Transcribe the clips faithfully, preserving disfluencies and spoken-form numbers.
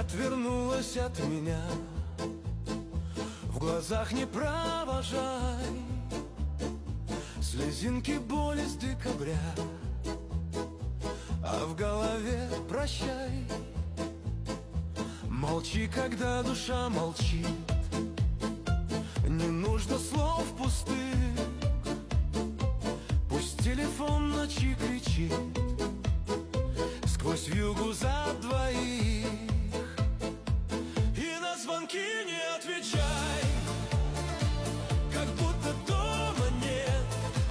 отвернулась от меня. В глазах не провожай слезинки боли с декабря, а в голове прощай. Молчи, когда душа молчит, не нужно слов пустых. Пусть телефон ночи кричит сквозь вьюгу за двоих. И на звонки не отвечай, как будто дома нет.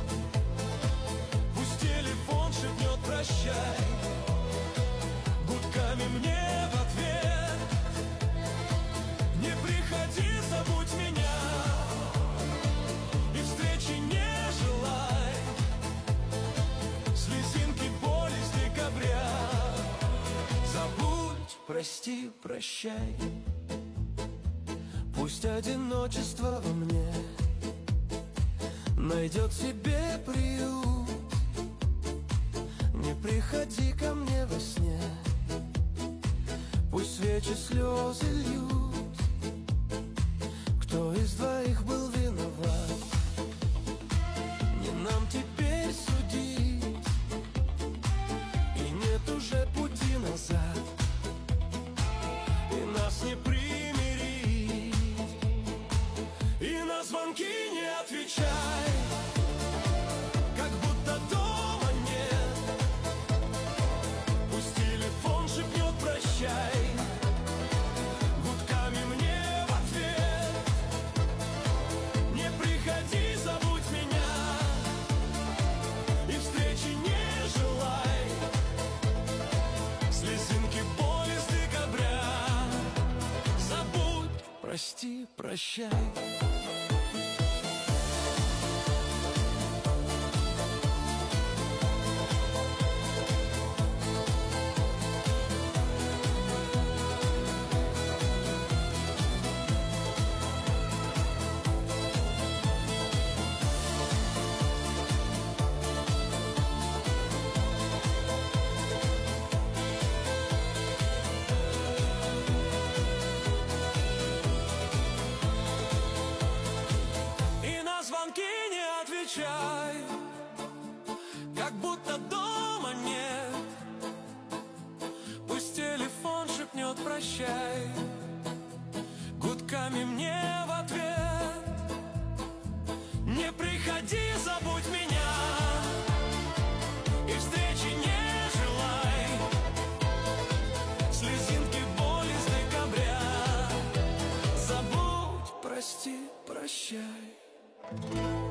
Пусть телефон шепнет прощай гудками мне в ответ. Не приходи, забудь меня, и встречи не желай. Слезинки боли с декабря, забудь, прости, прощай. Пусть одиночество во мне найдет себе приют. Не приходи ко мне во сне, пусть свечи слезы льют. Кто из двоих был виноват, не нам теперь судить. И нет уже пути назад, и нас не примирить. И на звонки не отвечай, как будто дома нет. Пусть телефон шепнет прощай гудками мне в ответ. Не приходи, забудь меня, и встречи не желай. Слезинки боли с декабря, забудь, прости, прощай. Звонки не отвечай, как будто дома нет. Пусть телефон шепнет прощай гудками мне в ответ. Не приходи, забудь меня, и встречи не желай. Слезинки боли с декабря, забудь, прости, прощай.